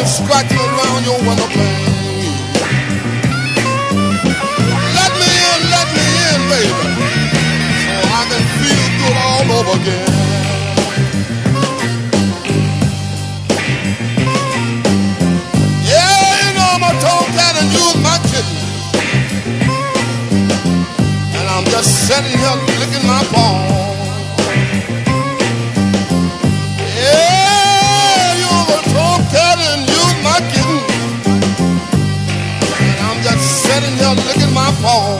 scratching around your window pane. Let me in, baby, so I can feel good all over again. Yeah, you know I'm a tomcat and you're my kitten, and I'm just sitting here licking my paw. Yeah, you're a tomcat and you're my kitten, and I'm just sitting here licking my paw.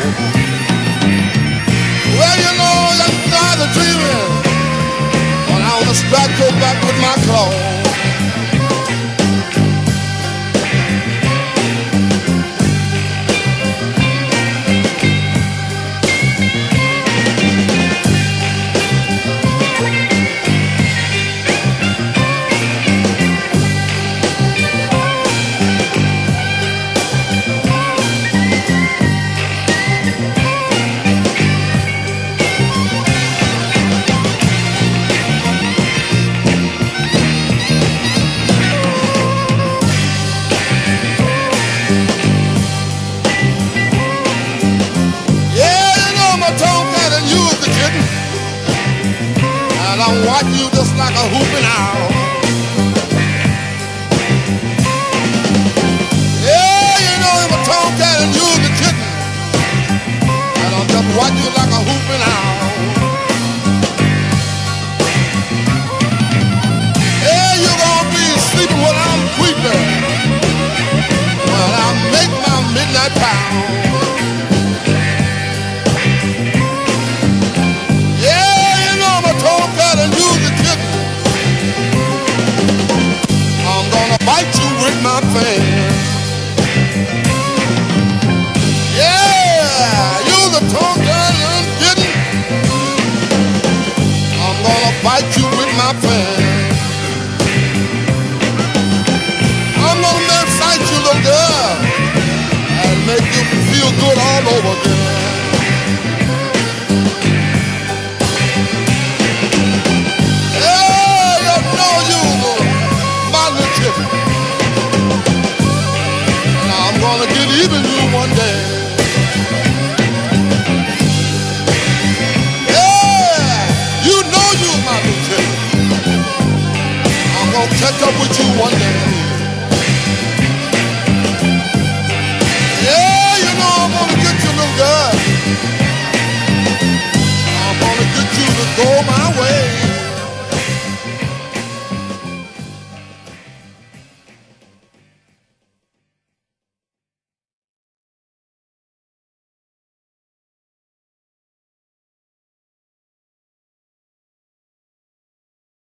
Well, you know, that's neither dreaming, but I wanna scratch your back with my claw. And I watch you just like a whooping owl. Yeah, you know I'm a tomcat and you're the kitten, and I'll just watch you like a whooping owl. Yeah, you're gonna be sleeping while I'm creeping, while I make my midnight pound. And you the kitten, I'm gonna bite you with my fingers. Yeah, you're the tomcat and kitten, I'm gonna bite you with my fingers. I'm gonna excite you, little girl, and make you feel good all over again. Get even you.